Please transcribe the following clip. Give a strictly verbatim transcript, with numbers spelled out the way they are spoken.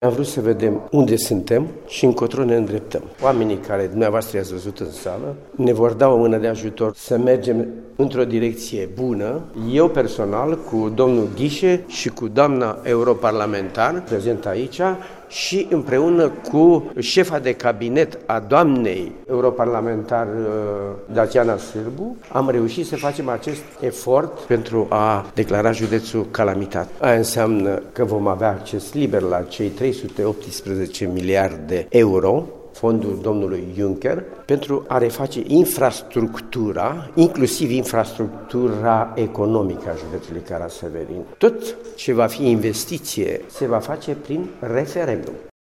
Am vrut să vedem unde suntem și încotro ne îndreptăm. Oamenii care dumneavoastră i-ați văzut în sală ne vor da o mână de ajutor să mergem într-o direcție bună. Eu personal, cu domnul Ghișe și cu doamna europarlamentar prezent aici, și împreună cu șefa de cabinet a doamnei europarlamentar Daciana Sârbu, am reușit să facem acest efort pentru a declara județul calamitate. Aia înseamnă că vom avea acces liber la cei trei sute optsprezece miliarde de euro, fondul domnului Juncker, pentru a reface infrastructura, inclusiv infrastructura economică a județului Caraș-Severin. Tot ce va fi investiție se va face prin referendum.